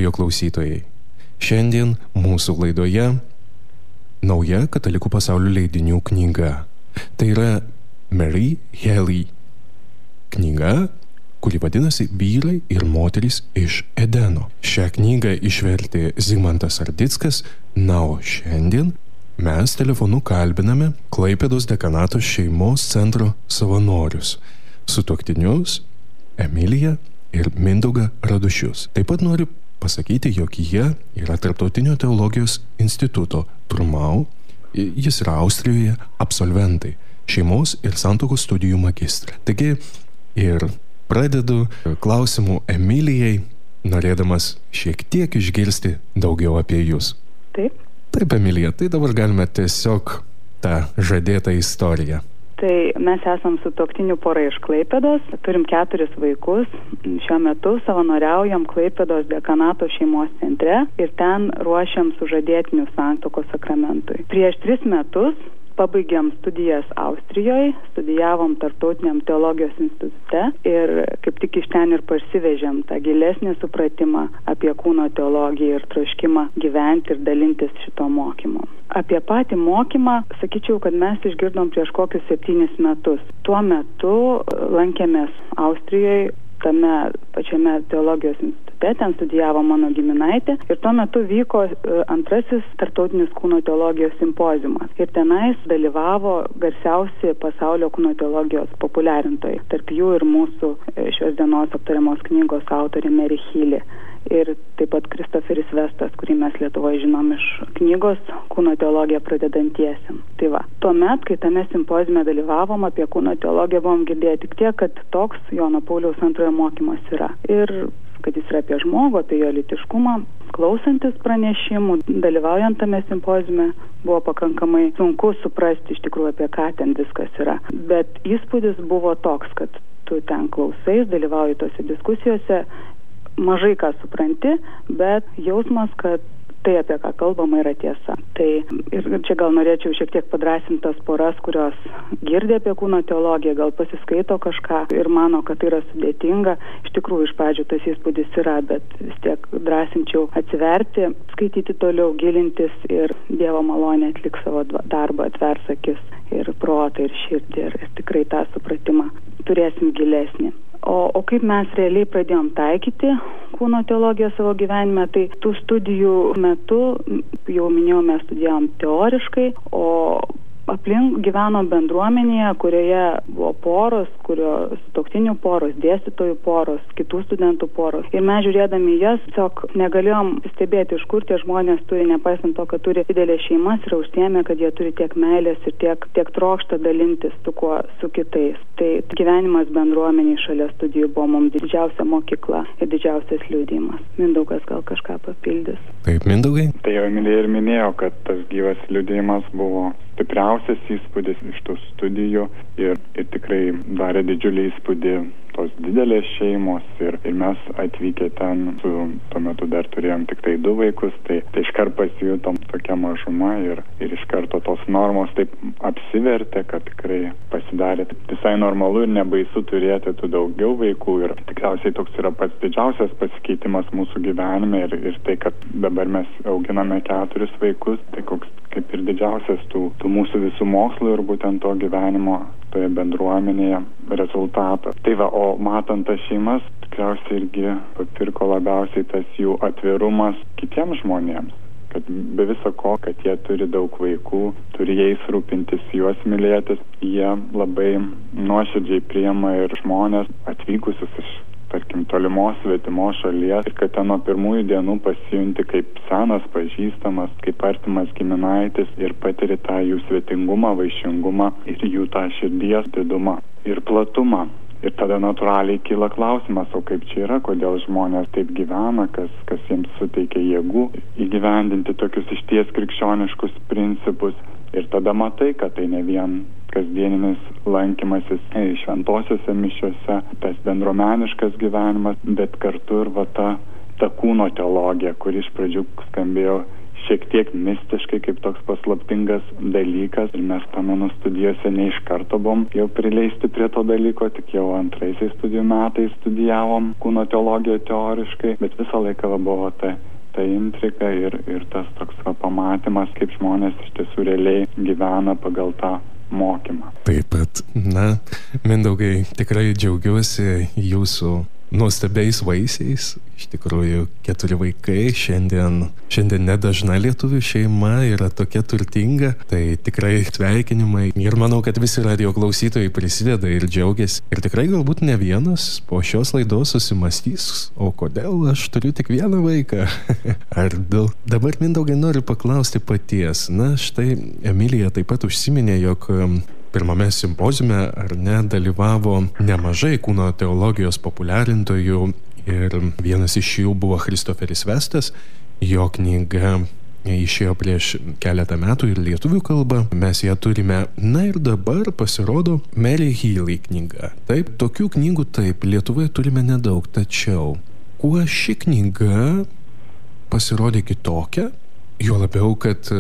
radijo klausytojai. Šiandien mūsų laidoje nauja Katalikų pasaulio leidinių knyga. Tai yra Mary Haley knyga, kuri vadinasi Vyrai ir moterys iš Edeno. Šią knygą išvertė Zigmantas Ardickas, na o šiandien mes telefonu kalbiname Klaipėdos dekanato šeimos centro savanorius, sutuoktinius Emiliją ir Mindaugą Radušius. Taip pat noriu pasakyti, jog jie yra Tarptautinio teologijos instituto Trumau, jis yra Austrijoje, absolventai, šeimos ir santuokos studijų magistrai. Taigi ir pradedu klausimų Emilijai, norėdamas šiek tiek išgirsti daugiau apie jūs. Taip, Emilija, tai dabar galime tiesiog tą žadėtą istoriją. Tai mes esam sutuoktinių pora iš Klaipėdos, turim 4 vaikus, šiuo metu savanoriaujam Klaipėdos dekanato šeimos centre ir ten ruošiam sužadėtinių santuokos sakramentui. Prieš 3 metus pabaigėm studijas Austrijoje, studijavom Tarptautiniam teologijos institute ir kaip tik iš ten ir parsivežėm tą gilesnį supratimą apie kūno teologiją ir troškimą gyventi ir dalintis šito mokymu. Apie patį mokymą sakyčiau, kad mes išgirdom prieš kokius 7 metus. Tuo metu lankėmės Austrijoje, tame pačiame teologijos institute, ten studijavo mano giminaitė ir tuo metu vyko antrasis tarptautinis kūno teologijos simpoziumas. Ir tenais dalyvavo garsiausi pasaulio kūno teologijos populiarintojai, tarp jų ir mūsų šios dienos aptariamos knygos autorė Mary Haley. Ir taip pat Kristoferis Vestas, kurį mes Lietuvoje žinom iš knygos Kūno teologija pradedantiesiem. Tai va, tuomet, kai tame simpoziume dalyvavom, apie kūno teologiją buvom girdėję tik tiek, kad toks Jono Pauliaus antrojo mokymas yra. Ir kad jis yra apie žmogų, apie jo lytiškumą. Klausantis pranešimų, dalyvaujant tame simpoziume, buvo pakankamai sunku suprasti iš tikrųjų, apie ką ten viskas yra. Bet įspūdis buvo toks, kad tu ten klausais, dalyvauji tose diskusijose, mažai ką supranti, bet jausmas, kad tai, apie ką kalbama, yra tiesa. Tai ir čia gal norėčiau šiek tiek padrąsinti tas poras, kurios girdė apie kūno teologiją, gal pasiskaito kažką ir mano, kad tai yra sudėtinga. Iš tikrųjų, iš pradžių tas įspūdis yra, bet vis tiek drąsinčiau atsiverti, skaityti toliau, gilintis ir Dievo malonė atliks savo darbą, atvers akis ir protą ir širdį ir tikrai tą supratimą turėsim gilesnį. O kaip mes realiai pradėjom taikyti kūno teologiją savo gyvenime, tai tų studijų metu, jau minėjau, mes studijavom teoriškai, o aplink gyveno bendruomenėje, kurioje buvo poros, sutuoktinių poros, dėstytojų poros, kitų studentų poros. Ir mes žiūrėdami jas, tiesiog negalėjom stebėti, iš kur tie žmonės turi, nepaisant to, kad turi didelės šeimas ir užsiėmė, kad jie turi tiek meilės ir tiek trokšta dalintis su kitais. Tai gyvenimas bendruomeniai šalia studijų buvo mums didžiausia mokykla ir didžiausias liudijimas. Mindaugas gal kažką papildys. Taip, Mindaugai? Tai jau Emilija ir minėjo, kad tas gyvas liudijimas buvo stipriausias įspūdis iš tų studijų ir tikrai darė didžiulį įspūdį tos didelės šeimos ir mes atvykę ten tuo metu dar turėjom tik tai 2 vaikus, tai iškart pasijutom tokia mažuma ir iš karto tos normos taip apsivertė, kad tikrai pasidarė visai normalu ir nebaisu turėti tų daugiau vaikų ir tikriausiai toks yra pats didžiausias pasikeitimas mūsų gyvenime ir tai, kad dabar mes auginame 4 vaikus, tai koks kaip ir didžiausias tų mūsų visų mokslų ir būtent to gyvenimo toje bendruomenėje rezultatą. Tai va, o matant tas šeimas, tikriausiai irgi papirko labiausiai tas jų atvirumas kitiems žmonėms. Kad be viso ko, kad jie turi daug vaikų, turi jais rūpintis, juos mylėtis, jie labai nuoširdžiai priima ir žmonės atvykusius iš tarkim, tolimos svetimos šalies ir kad ten nuo pirmųjų dienų pasijunti kaip senas pažįstamas, kaip artimas giminaitis ir patiri tą jų svetingumą, vaišingumą ir jų tą širdies didumą ir platumą. Ir tada natūraliai kyla klausimas, o kaip čia yra, kodėl žmonės taip gyvena, kas jiems suteikia jėgų įgyvendinti tokius išties krikščioniškus principus. Ir tada matai, kad tai ne vien kasdieninis lankymasis šventosiuose mišiuose, tas bendruomeniškas gyvenimas, bet kartu ir ta kūno teologija, kuri iš pradžių skambėjo šiek tiek mistiškai, kaip toks paslaptingas dalykas. Ir mes, pamenu, studijose ne iš karto buvom jau prileisti prie to dalyko, tik jau antraisiais studijų metais studijavom kūno teologiją teoriškai, bet visą laiką buvo ta intriga ir tas toks pamatymas, kaip žmonės iš tiesų realiai gyvena pagal tą mokymą. Taip pat, Mindaugai, tikrai džiaugiuosi jūsų nuostabiais vaisiais. Iš tikrųjų, 4 vaikai, šiandien nedažna lietuvių šeima yra tokia turtinga, tai tikrai sveikinimai. Ir manau, kad visi radijo klausytojai prisideda ir džiaugiasi. Ir tikrai galbūt ne vienas po šios laidos susimastys, o kodėl aš turiu tik vieną vaiką? Ar 2? Dabar, Mindaugai, noriu paklausti paties. Štai Emilija taip pat užsiminė, jog pirmame simpoziume dalyvavo nemažai kūno teologijos populiarintojų ir vienas iš jų buvo Christopheris Vestas. Jo knyga išėjo prieš keletą metų ir lietuvių kalba. Mes ją turime. Ir dabar pasirodo Mary Healy knyga. Taip, tokių knygų Lietuvoje turime nedaug, tačiau kuo ši knyga pasirodė kitokia, jo labiau, kad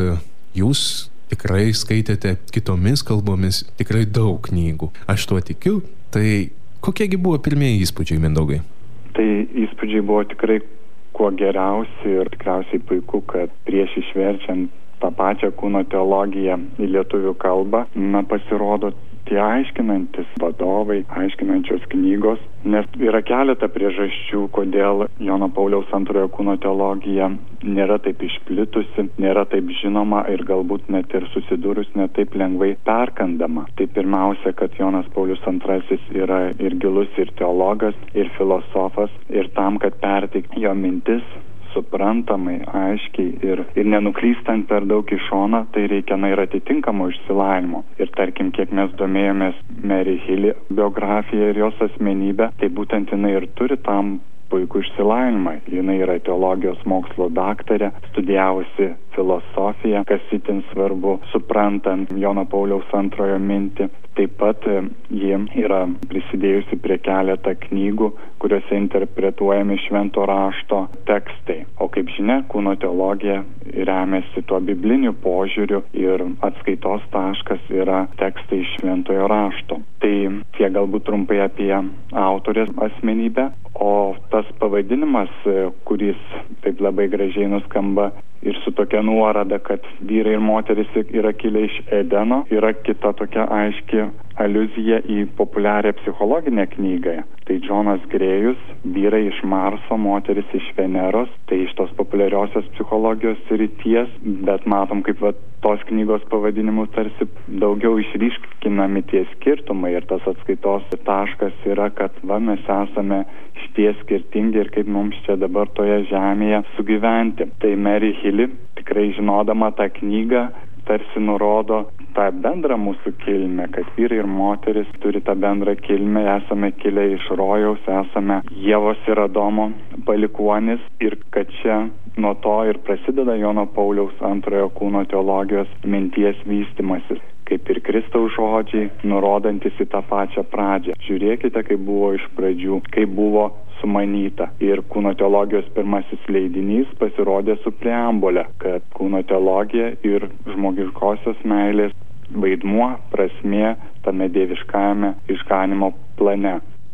jūs tikrai skaitėte kitomis kalbomis tikrai daug knygų. Aš tuo tikiu. Tai kokiegi buvo pirmieji įspūdžiai, Mindaugai? Tai įspūdžiai buvo tikrai kuo geriausi ir tikriausiai puiku, kad prieš išverčiant tą pačią kūno teologiją į lietuvių kalbą, pasirodo tie aiškinantis vadovai, aiškinančios knygos, nes yra keletą priežasčių, kodėl Jono Pauliaus antrojo kūno teologija nėra taip išplitusi, nėra taip žinoma ir galbūt net ir susidūrus ne taip lengvai perkandama. Tai pirmiausia, kad Jonas Paulius II yra ir gilus, ir teologas, ir filosofas, ir tam, kad perteikti jo mintis suprantamai, aiškiai ir nenuklystant per daug į šoną, tai reikia ir atitinkamo išsilavinimo. Ir tarkim, kiek mes domėjomės Mary Healy biografiją ir jos asmenybę, tai būtent jinai ir turi tam puikų išsilavinimą. Jinai yra teologijos mokslo daktarė, studijavusi filosofiją, kas itin svarbu, suprantant Jono Pauliaus antrojo mintį. Taip pat ji yra prisidėjusi prie keletą knygų, kuriuose interpretuojami švento rašto tekstai. O kaip žinia, kūno teologija remiasi tuo bibliniu požiūriu ir atskaitos taškas yra tekstai iš šventojo rašto. Tai tiek galbūt trumpai apie autorės asmenybę, o tas pavadinimas, kuris taip labai gražiai nuskamba ir su tokia nuorada, kad vyrai ir moteris yra kilę iš Edeno, yra kita tokia aiški aliuzija į populiarią psichologinę knygą. Tai Džonas Grėjus, vyrai iš Marso, moteris iš Veneros, tai iš tos populiariosios psichologijos srities, bet matom, kaip tos knygos pavadinimus tarsi daugiau išryškinami tie skirtumai ir tas atskaitos taškas yra, kad mes esame šitie skirtingi ir kaip mums čia dabar toje žemėje sugyventi. Tai Mary Healy, tikrai žinodama tą knygą, tarsi nurodo tą bendrą mūsų kilmę, kad vyrai ir moteris turi tą bendrą kilmę, esame kilę iš rojaus, esame Ievos ir Adomo palikuonis ir kad čia nuo to ir prasideda Jono Pauliaus antrojo kūno teologijos minties vystymasis, kaip ir Kristaus žodžiai, nurodantis į tą pačią pradžią. Žiūrėkite, kaip buvo iš pradžių, kaip buvo sumanyta. Ir kūno teologijos pirmasis leidinys pasirodė su preambule, kad kūno teologija ir žmogiškosios meilės vaidmuo, prasmė tame dieviškajame išganimo plane.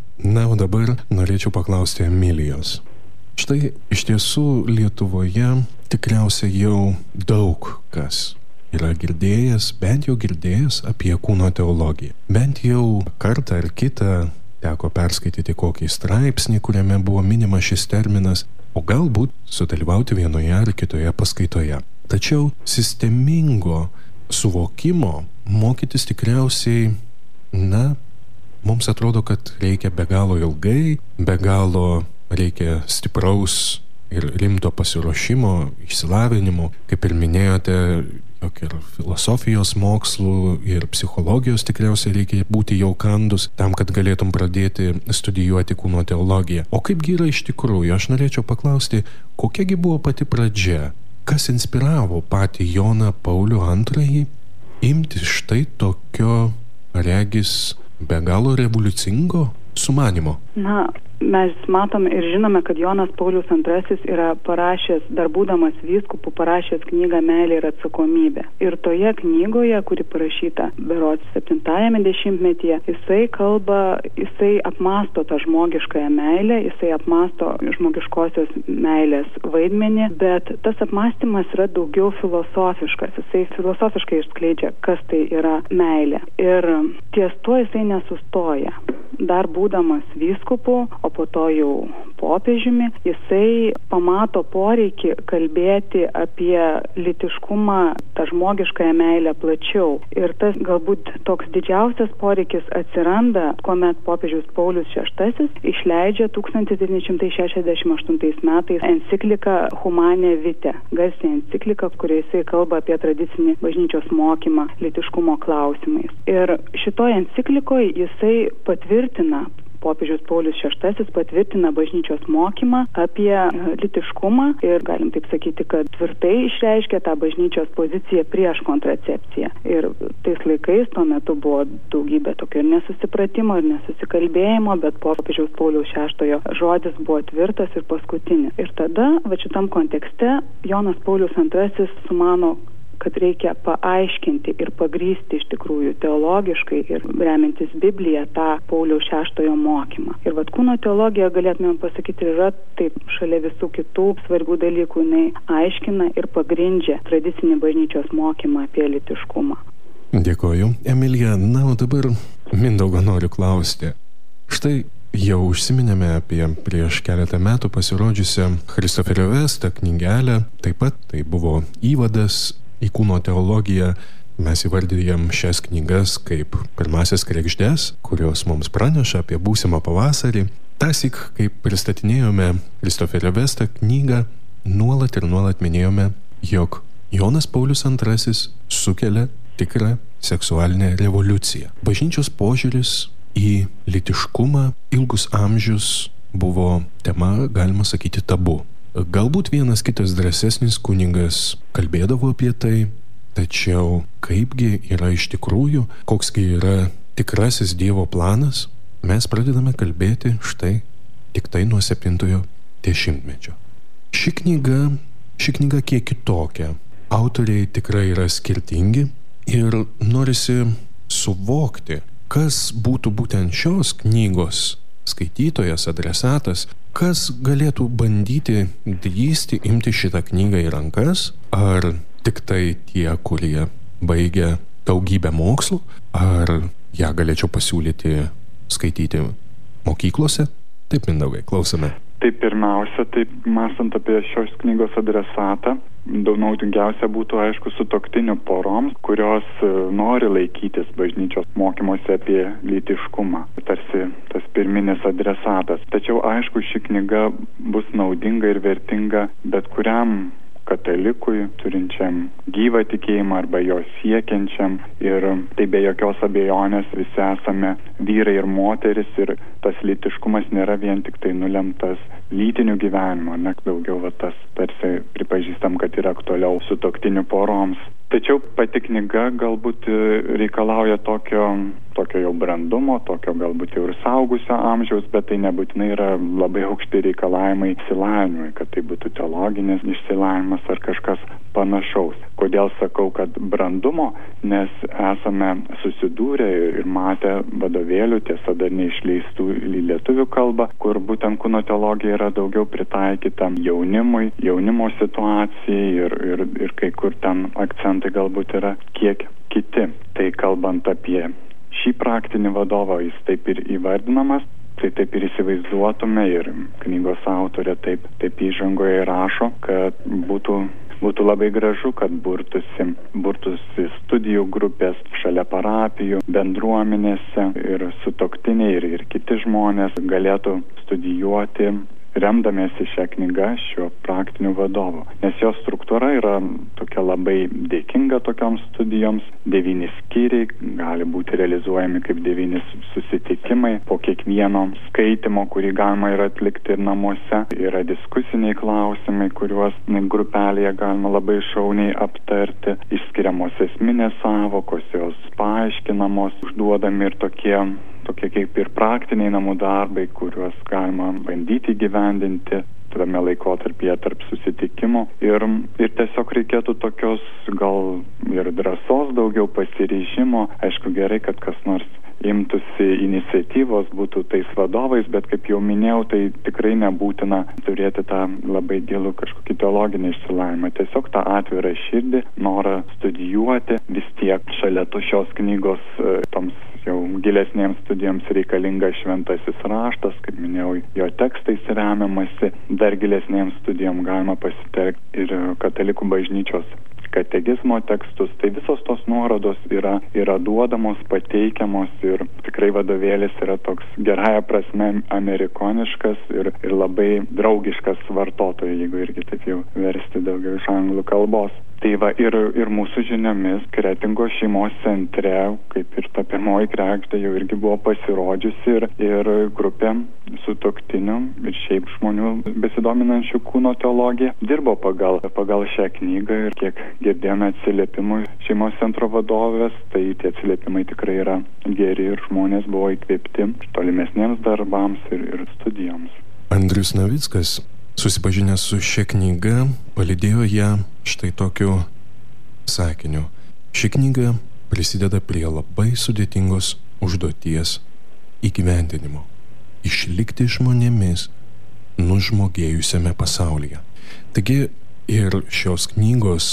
O dabar norėčiau paklausti Emilijos. Štai iš tiesų Lietuvoje tikriausiai jau daug kas yra girdėjęs, bent jau girdėjęs apie kūno teologiją. Bent jau kartą ar kitą teko perskaityti kokį straipsnį, kuriame buvo minimas šis terminas, o galbūt sudalyvauti vienoje ar kitoje paskaitoje. Tačiau sistemingo suvokimo mokytis tikriausiai, mums atrodo, kad reikia be galo ilgai, be galo reikia stipraus ir rimto pasiruošimo, išsilavinimo, kaip ir minėjote, jog ir filosofijos mokslų ir psichologijos tikriausiai reikia būti jau kandus tam, kad galėtum pradėti studijuoti kūno teologiją. O kaipgi yra iš tikrųjų? Aš norėčiau paklausti, kokiagi buvo pati pradžia? Kas inspiravo patį Joną Paulių II imti štai tokio, regis, be galo revoliucingo sumanimo? mes matome ir žinome, kad Jonas Paulius II yra parašęs, dar būdamas vyskupu, parašęs knygą Meilė ir atsakomybė. Ir toje knygoje, kuri parašyta berods 70-ame dešimtmetyje, jisai apmąsto tą žmogiškąją meilę, jisai apmąsto žmogiškosios meilės vaidmenį, bet tas apmąstymas yra daugiau filosofiškas. Jisai filosofiškai išskleidžia, kas tai yra meilė. Ir ties tuo jisai nesustoja. Dar būdamas vyskupu, o po to jau popiežiumi, jisai pamato poreikį kalbėti apie lytiškumą, tą žmogiškąją meilę plačiau. Ir tas galbūt toks didžiausias poreikis atsiranda, kuomet popiežius Paulius VI išleidžia 1968 metais encikliką Humane Vitae, garsią encikliką, kurioje jisai kalba apie tradicinį bažnyčios mokymą lytiškumo klausimais. Ir šitoje enciklikoje jisai popiežius Paulius VI patvirtina bažnyčios mokymą apie lytiškumą ir galim taip sakyti, kad tvirtai išreiškia tą bažnyčios poziciją prieš kontracepciją. Ir tais laikais tuo metu buvo daugybė tokio ir nesusipratimo, ir nesusikalbėjimo, bet popiežiaus Pauliaus VI žodis buvo tvirtas ir paskutinis. Ir tada, šitam kontekste, Jonas Paulius II sumano, kad reikia paaiškinti ir pagrįsti iš tikrųjų teologiškai ir remiantis Bibliją tą Pauliaus VI mokymą. Ir kūno teologija, galėtume pasakyti, yra taip šalia visų kitų svarbių dalykų, jinai aiškina ir pagrindžia tradicinį bažnyčios mokymą apie lytiškumą. Dėkoju, Emilija. Na, o dabar Mindaugo noriu klausti. Štai jau užsiminėme apie prieš keletą metų pasirodžiusią Christopherio Westą knygelę. Taip pat tai buvo įvadas į kūno teologiją. Mes įvardijam šias knygas kaip pirmasias kregždes, kurios mums praneša apie būsimą pavasarį. Tąsyk, kai pristatinėjome Christopherio Westą knygą, nuolat minėjome, jog Jonas Paulius II sukelia tikrą seksualinę revoliuciją. Bažnyčios požiūris į lytiškumą ilgus amžius buvo tema, galima sakyti, tabu. Galbūt vienas kitas drąsesnis kunigas kalbėdavo apie tai, tačiau kaipgi yra iš tikrųjų, koksgi yra tikrasis Dievo planas, mes pradedame kalbėti štai tik tai nuo 7-ojo dešimtmečio. Ši knyga kiek kitokia. Autoriai tikrai yra skirtingi ir norisi suvokti, kas būtų būtent šios knygos skaitytojas, adresatas, kas galėtų bandyti drįsti imti šitą knygą į rankas, ar tik tai tie, kurie baigia daugybę mokslų, ar ją galėčiau pasiūlyti skaityti mokyklose? Taip, Mindaugai, klausome. Tai pirmiausia, mąstant apie šios knygos adresatą, daug naudingiausia būtų, aišku, sutuoktinių poroms, kurios nori laikytis bažnyčios mokymuose apie lytiškumą. Tarsi tas pirminis adresatas. Tačiau, aišku, ši knyga bus naudinga ir vertinga bet kuriam katalikui, turinčiam gyvą tikėjimą arba jo siekiančiam. Ir tai be jokios abejonės visi esame vyrai ir moteris, ir tas lytiškumas nėra vien tik tai nulemtas lytiniu gyvenimu, ne daugiau tas tarsi pripažįstam, kad yra aktualiau sutuoktinių poroms. Tačiau pati knyga galbūt reikalauja tokio jau brandumo, tokio galbūt jau ir saugusio amžiaus, bet tai nebūtinai yra labai aukšti reikalavimai išsilavinimui, kad tai būtų teologinis išsilavinimas ar kažkas panašaus. Kodėl sakau, kad brandumo? Nes esame susidūrę ir matę vadovėlių, tiesa dar neišleistų į lietuvių kalbą, kur būtent kūno teologija yra daugiau pritaikyta jaunimui, jaunimo situacijai ir kai kur ten akcentai galbūt yra kiek kiti. Tai kalbant apie šį praktinį vadovą, jis taip ir įvardinamas, tai taip ir įsivaizduotume, ir knygos autorė taip įžangoje rašo, kad būtų labai gražu, kad burtųsi studijų grupės šalia parapijų, bendruomenėse, ir sutuoktiniai ir kiti žmonės galėtų studijuoti, remdamiesi šią knygą, šiuo praktiniu vadovu. Nes jos struktūra yra tokia labai dėkinga tokioms studijoms. 9 skyriai gali būti realizuojami kaip 9 susitikimai po kiekvieno skaitimo, kurį galima ir atlikti ir namuose. Yra diskusiniai klausimai, kuriuos grupelėje galima labai šauniai aptarti. Išskiriamos esminės sąvokos, jos paaiškinamos, užduodami ir tokie tokie kaip ir praktiniai namų darbai, kuriuos galima bandyti įgyvendinti tame laikotarpyje tarp susitikimo. Ir tiesiog reikėtų tokios gal ir drąsos daugiau, pasiryžimo. Aišku, gerai, kad kas nors imtųsi iniciatyvos, būtų tais vadovais, bet kaip jau minėjau, tai tikrai nebūtina turėti tą labai gilų kažkokį teologinį išsilavinimą. Tiesiog tą atvirą širdį, norą studijuoti, vis tiek šalia šios knygos toms jau gilesnėms studijoms reikalingas šventasis raštas, kaip minėjau, jo tekstais remiamasi, dar gilesnėms studijom galima pasitelkti ir katalikų bažnyčios katekizmo tekstus. Tai visos tos nuorodos yra duodamos, pateikiamos ir tikrai vadovėlis yra toks gerąja prasme amerikoniškas ir labai draugiškas vartotojui, jeigu irgi taip jau versti daugiau iš anglų kalbos. Tai va ir mūsų žiniomis Kretingos šeimos centre, kaip ir ta pirmoji kregždė, jau irgi buvo pasirodžiusi ir grupė sutuoktinių ir šiaip žmonių besidominančių kūno teologiją dirbo pagal šią knygą ir kiek girdėjome atsiliepimų šeimos centro vadovės, tai tie atsiliepimai tikrai yra geri ir žmonės buvo įkvėpti tolimesniems darbams ir studijoms. Andrius Navickas, susipažinęs su šia knyga, palydėjo ją štai tokiu sakiniu. Ši knyga prisideda prie labai sudėtingos užduoties įgyvendinimo – išlikti žmonėmis nužmogėjusiame pasaulyje. Taigi ir šios knygos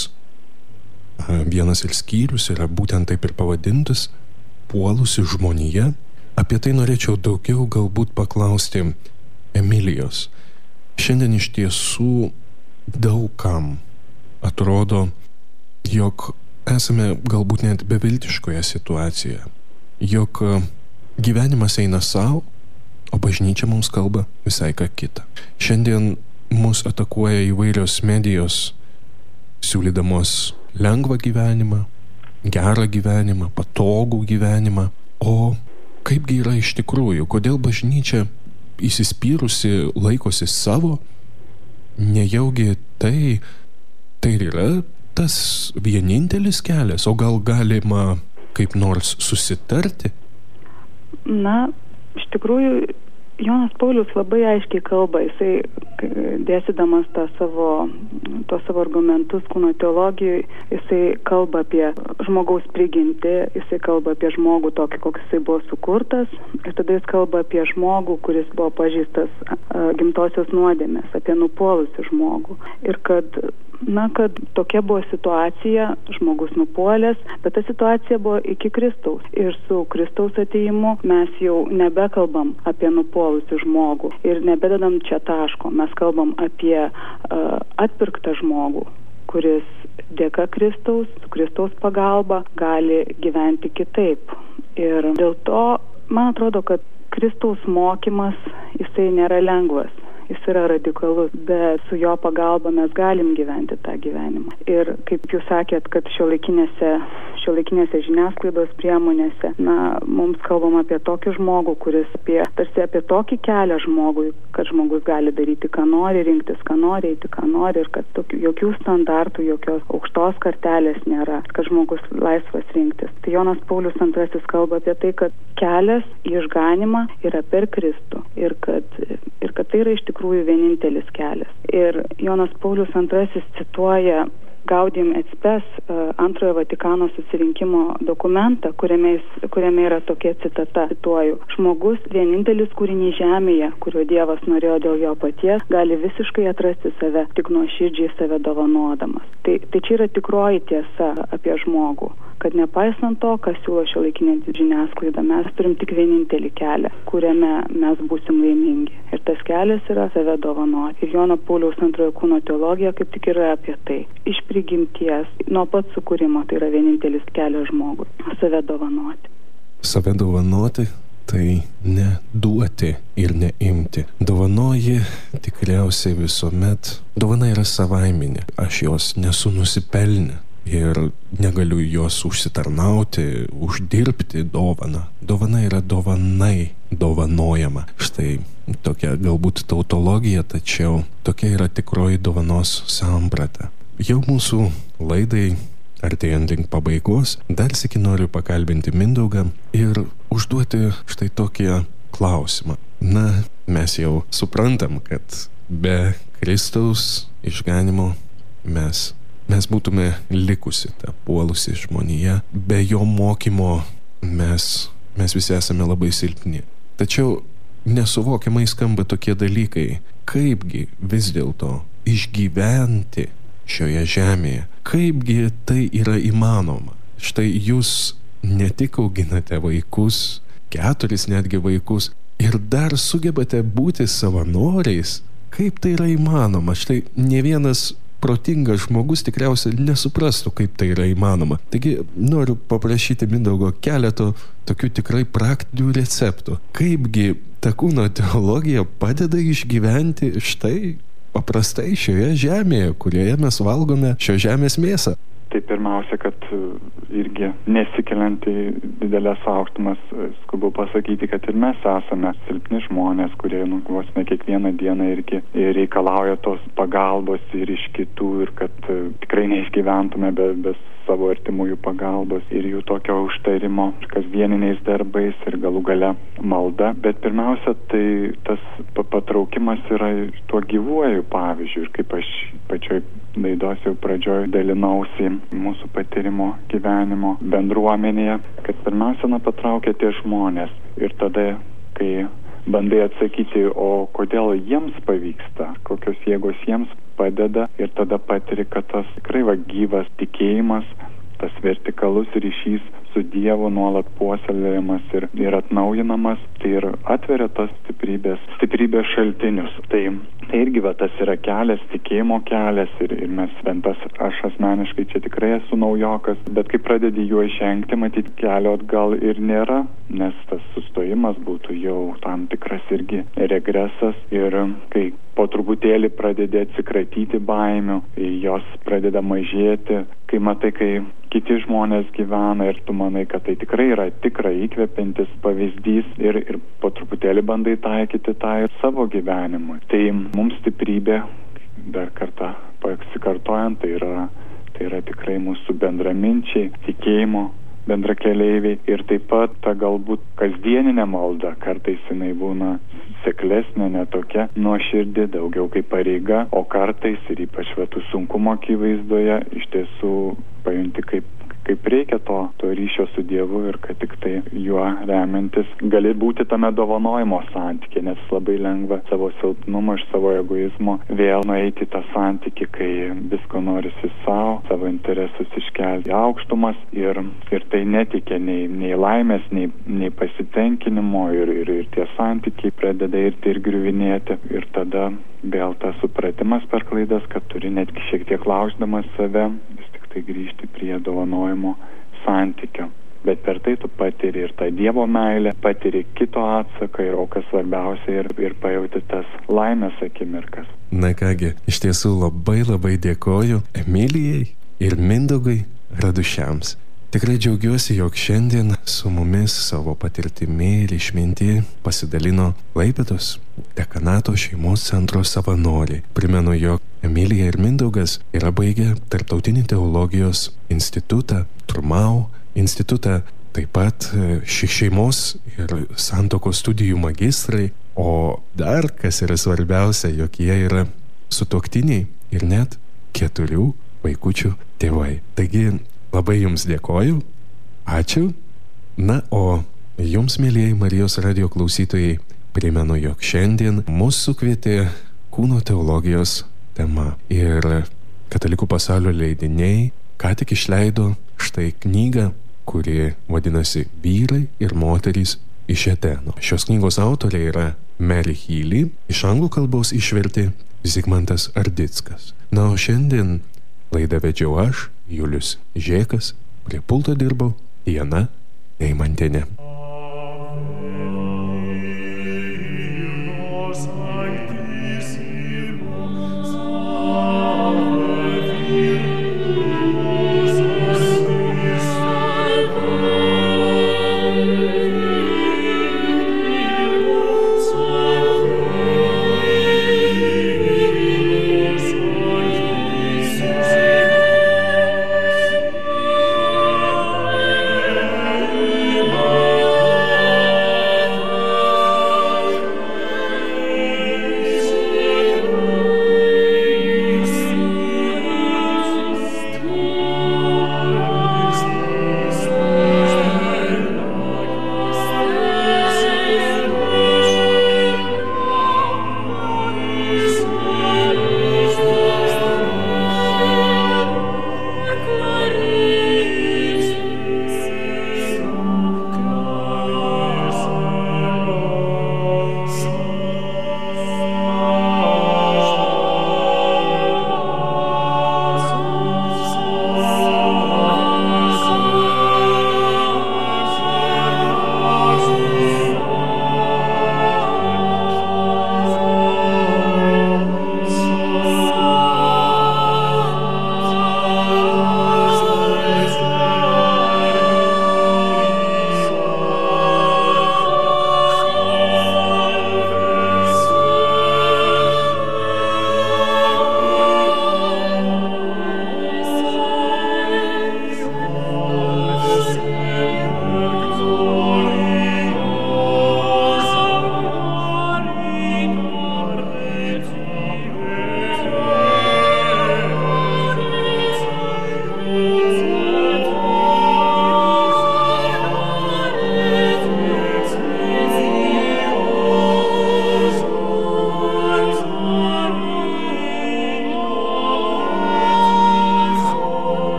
vienas ir skyrius yra būtent taip ir pavadintas Puolusi žmonija. Apie tai norėčiau daugiau galbūt paklausti Emilijos. Šiandien iš tiesų daugam atrodo, jog esame galbūt net beviltiškoje situacijoje, jog gyvenimas eina savo, o bažnyčia mums kalba visai ką kitą. Šiandien mus atakuoja įvairios medijos, siūlydamos lengvą gyvenimą, gerą gyvenimą, patogų gyvenimą. O kaipgi yra iš tikrųjų, kodėl bažnyčia įsispyrusi laikosi savo, nejaugi tai ir yra tas vienintelis kelias, o gal galima kaip nors susitarti? Na, iš tikrųjų, Jonas Paulius labai aiškiai kalba, jisai dėstydamas tuos savo argumentus kūno teologijoje, jisai kalba apie žmogaus prigimtį, jisai kalba apie žmogų tokį, koks jisai buvo sukurtas, ir tada jis kalba apie žmogų, kuris buvo pažįstas gimtosios nuodėmės, apie nupuolusį žmogų. Ir kad tokia buvo situacija, žmogus nupuolęs, bet ta situacija buvo iki Kristaus. Ir su Kristaus atėjimu mes jau nebekalbam apie nupuolusį žmogų ir nebededam čia taško. Mes kalbam apie atpirktą žmogų, kuris dėka Kristaus, su Kristaus pagalba gali gyventi kitaip. Ir dėl to, man atrodo, kad Kristaus mokymas, jisai nėra lengvas. Jis yra radikalus, bet su jo pagalba mes galim gyventi tą gyvenimą. Ir kaip jūs sakėt, kad šiuolaikinėse žiniasklaidos priemonėse, mums kalbam apie tokį žmogų, kuris tarsi apie tokį kelią žmogui, kad žmogus gali daryti, ką nori, rinktis, ką nori, eiti, ką nori, ir kad jokių standartų, jokios aukštos kartelės nėra, kad žmogus laisvas rinktis. Tai Jonas Paulius II kalba apie tai, kad kelias į išganymą yra per Kristų ir kad tai yra iš tikrųjų vienintelis kelias. Ir Jonas Paulius II cituoja Gaudium et Spes antrojo Vatikano susirinkimo dokumentą, kuriame yra tokia citata, cituoju: žmogus, vienintelis kūrinys žemėje, kurio Dievas norėjo dėl jo paties, gali visiškai atrasti save, tik nuoširdžiai save dovanodamas. Tai čia yra tikroji tiesa apie žmogų, kad nepaisant to, kas siūlo šiuolaikinė žiniasklaida, mes turim tik vienintelį kelią, kuriame mes būsim laimingi. Ir tas kelias yra save dovanoti. Ir Jono Pauliaus II kūno teologija kaip tik yra apie tai. Iš prigimties, nuo pat sukūrimo, tai yra vienintelis kelias žmogui - save dovanoti. Save dovanoti tai ne duoti ir neimti. Dovanoji tikriausiai visuomet. Dovana yra savaiminė. Aš jos nesu nusipelnę ir negaliu jos užsitarnauti, uždirbti dovaną. Dovana yra dovanojama. Štai tokia galbūt tautologija, tačiau tokia yra tikroji dovanos samprata. Jau mūsų laidai artėjant link pabaigos, dar sykį noriu pakalbinti Mindaugą ir užduoti štai tokį klausimą. Na, mes jau suprantam, kad be Kristaus išganimo mes būtume likusi ta puolusi žmonija. Be jo mokymo mes visi esame labai silpni. Tačiau nesuvokiamai skamba tokie dalykai, kaipgi vis dėlto išgyventi šioje žemėje, kaipgi tai yra įmanoma. Štai jūs ne tik auginate vaikus, 4 netgi vaikus, ir dar sugebate būti savanoriais. Kaip tai yra įmanoma? Štai ne vienas protingas žmogus tikriausiai nesuprastų, kaip tai yra įmanoma. Taigi noriu paprašyti Mindaugo keleto tokių tikrai praktinių receptų. Kaipgi ta kūno teologija padeda išgyventi štai paprastai šioje žemėje, kurioje mes valgome šios žemės mėsą? Tai pirmiausia, kad irgi nesikeliant į didelės aukštumas, skubu pasakyti, kad ir mes esame silpni žmonės, kurie vos ne kiekvieną dieną irgi reikalauja tos pagalbos ir iš kitų, ir kad tikrai neišgyventume be savo artimųjų pagalbos ir jų tokio užtarimo kasdieniniais darbais ir galų gale malda. Bet pirmiausia, tai tas patraukimas yra tuo gyvuoju pavyzdžiu, ir kaip aš pačioj laidos jau pradžioj dalinausi mūsų patyrimo gyvenimo bendruomenėje, kad pirmiausia patraukia tie žmonės. Ir tada, kai bandai atsakyti, o kodėl jiems pavyksta, kokios jėgos jiems padeda, ir tada patiri, kad tas tikrai gyvas tikėjimas, tas vertikalus ryšys su Dievu nuolat puoselėjamas ir atnaujinamas, tai ir atveria tas stiprybės šaltinius. Tai irgi tas yra kelias, tikėjimo kelias, ir mes bent aš asmeniškai čia tikrai esu naujokas, bet kai pradedi juo žengti, matyti kelio atgal ir nėra, nes tas sustojimas būtų jau tam tikras irgi regresas, ir kai po truputėlį pradedi atsikratyti baimių, jos pradeda mažėti, kai matai, kai kiti žmonės gyvena ir tu manai, kad tai tikrai yra tikrai įkvepiantis pavyzdys, ir po truputėlį bandai taikyti tą ir savo gyvenimui. Tai mums stiprybė, dar kartą pasikartojant, tai yra tikrai mūsų bendraminčiai, tikėjimo bendrakeleiviai, ir taip pat ta galbūt kasdieninė malda, kartais jinai būna seklesnė, netokia nuoširdi, daugiau kaip pareiga, o kartais ir ypač tų sunkumo akivaizdoje iš tiesų pajunti, kaip reikia to ryšio su Dievu, ir kad tik tai juo remiantis gali būti tame dovanojimo santykė, nes labai lengva savo silpnumą iš savo egoizmo vėl nueiti tą santykį, kai visko norisi savo interesus iškelti aukštumas, ir tai neteikia nei laimės, nei pasitenkinimo, ir tie santykiai pradeda irti ir griuvinėti, ir tada vėl tas supratimas per klaidas, kad turi netgi šiek tiek lauždamas save tai grįžti prie dovanojimo santykio. Bet per tai tu patiri ir tą Dievo meilę, patiri kito atsaką, ir o kas svarbiausia, ir pajauti tas laimės akimirkas. Na kągi, iš tiesų labai dėkoju Emilijai ir Mindaugui Radušiams. Tikrai džiaugiuosi, jog šiandien su mumis savo patirtimi ir išmintį pasidalino Klaipėdos dekanato šeimos centro savanoriai. Primenu, jog Emilija ir Mindaugas yra baigę Tarptautinį teologijos institutą, Trumau institutą, taip pat šeimos ir santuokos studijų magistrai, o dar, kas yra svarbiausia, jog jie yra sutuoktiniai ir net 4 vaikučių tėvai. Taigi, labai jums dėkoju, ačiū. Na, o jums, mėlyjeji Marijos radijo klausytojai, primenu, jog šiandien mūsų sukvietė kūno teologijos tema. Ir Katalikų pasaulio leidiniai ką tik išleido štai knygą, kuri vadinasi Vyrai ir moterys iš Eteno. Šios knygos autorė yra Mary Healy, iš anglų kalbos išvertė Zigmantas Ardickas. Na, o šiandien laidą vedžiau aš, Julius Žėkas, prie pulto dirbo Diana Eimantienė. Oh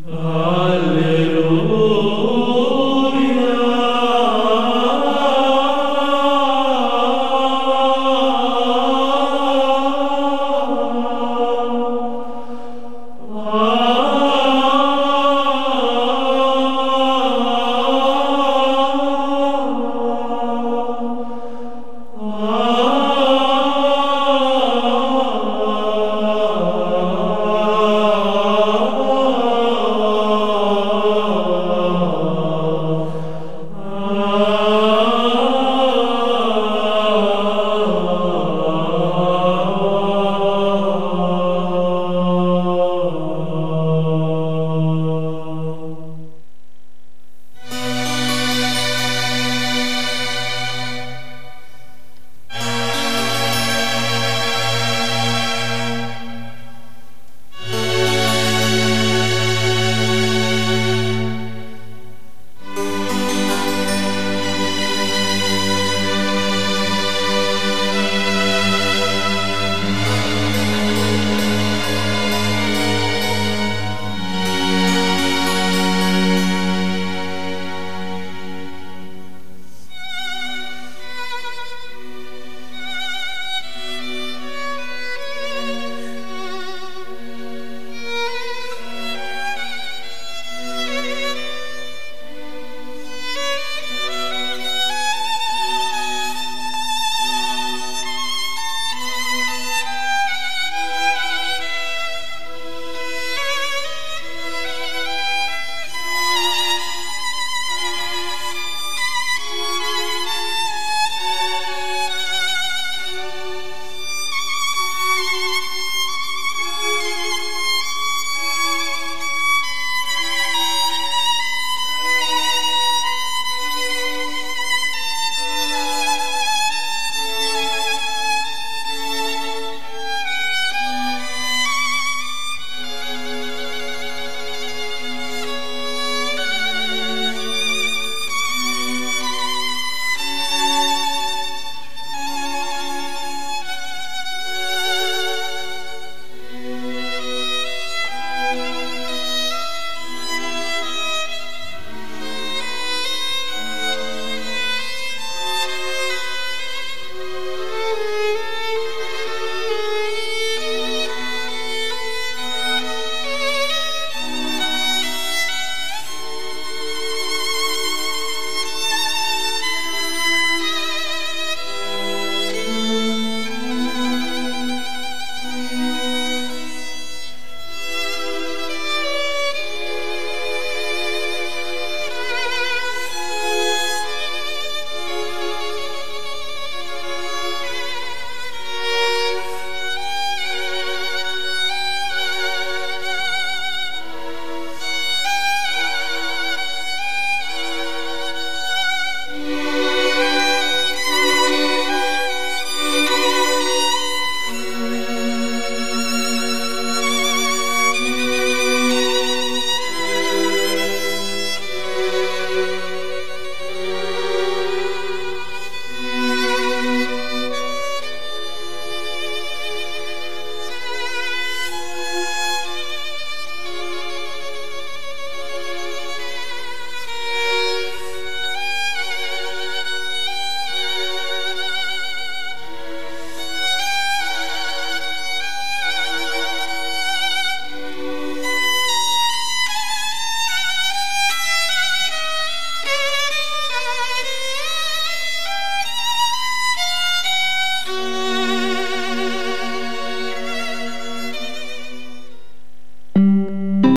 Amen.